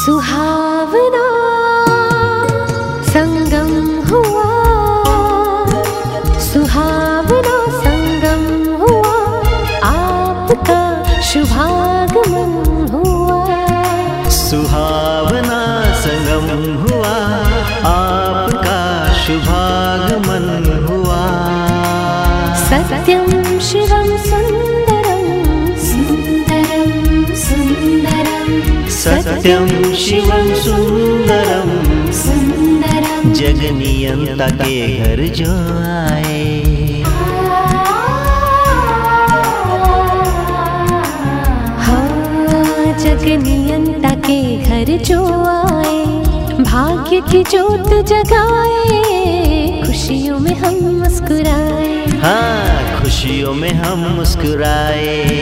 सुहावना संगम हुआ, सुहावना संगम हुआ, आपका शुभागमन हुआ। सुहावना संगम हुआ, आपका शुभागमन हुआ। सत्यं शिवं सुंदरं सुंदरं सुंदरं, सत्यं शिवं सुंदरं सुंदरं, जगनियंता के घर जो आए। हाँ, जगनियंता के घर जो आए, भाग्य की ज्योत जगाए, खुशियों में हम मुस्कुराए। हाँ, खुशियों में हम मुस्कुराए।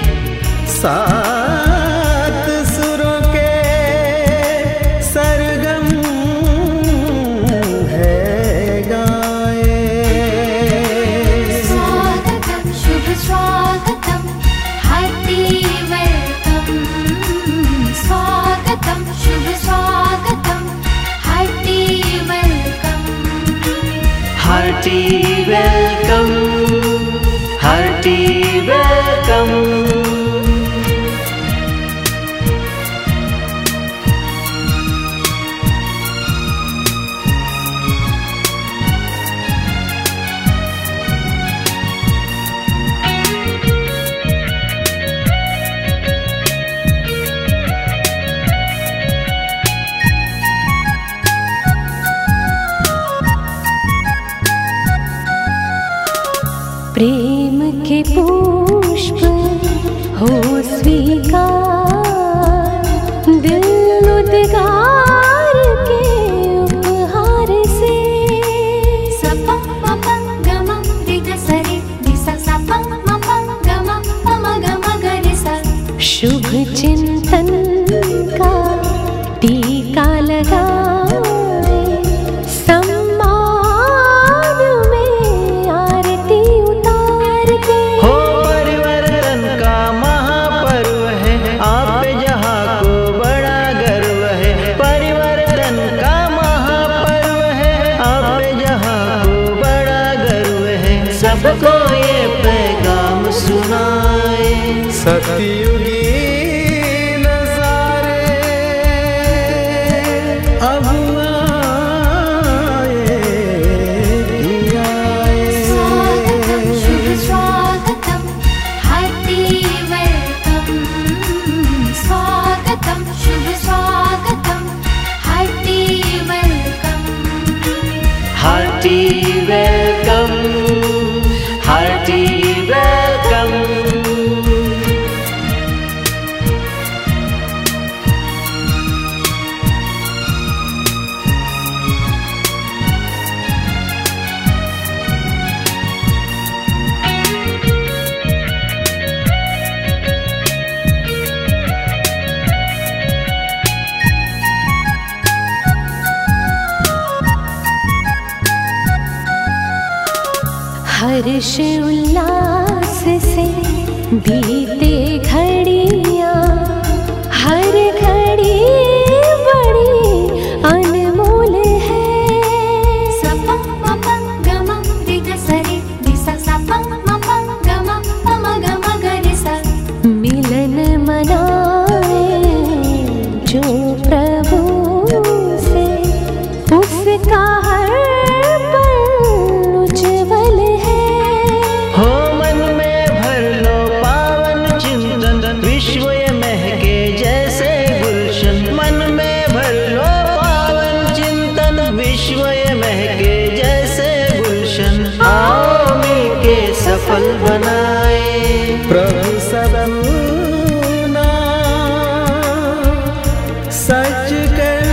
सात सुरों के सरगम है गाए। स्वागतम शुभ स्वागतम, हार्टी वेलकम। स्वागतम शुभ स्वागतम, hearty welcome. Hearty welcome, hearty welcome. प्रेम के पुष्प हो स्वीकार, दिल उद्गार के उपहार से। सपं मपं गमं दिगसरे दिसा, सपं मपं गमं पम गम गरे सा। शुभ चिंतन का टीका लगाए, सबको ये पैगाम सुनाए। सतयुगी नज़ारे अब आए ही आए। स्वागतम शुभ स्वागतम, हार्टी वेलकम। स्वागतम शुभ स्वागतम, hearty welcome. Hearty welcome, hearty welcome. हर्ष उल्लास से बीते घड़ियाँ, हर घड़ी बड़ी अनमोल है। सपं मपं गमं दिगसरे दिसा, सपं मपं गमं पम गम गरे सा। मिलन मनाए जो प्रभु से, उसका हर विश्व ये महके जैसे गुलशन। मन में भर लो पावन चिंतन, विश्व ये महके जैसे गुलशन। आओ मिलके सफल बनाए प्रभु सदन ना सच कर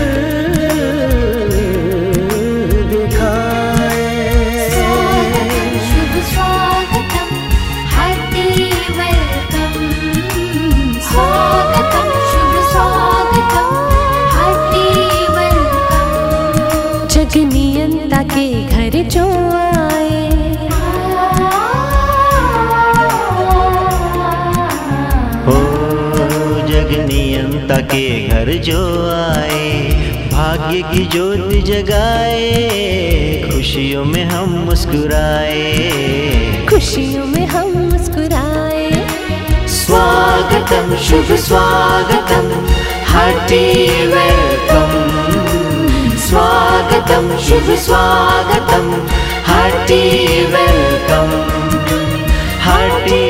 दिखाए। शुभ स्वागतम, हार्टी वेलकम। स्वागतम शुभ स्वागतम, हार्टी वेलकम। जगनियंता के घर जो आए, नियंता के घर जो आए, भाग्य की ज्योति जगाए, खुशियों में हम मुस्कुराए, खुशियों में हम मुस्कुराए। स्वागतम शुभ स्वागतम, हार्टी वेलकम, स्वागतम शुभ स्वागतम, हार्टी वेलकम, हार्टी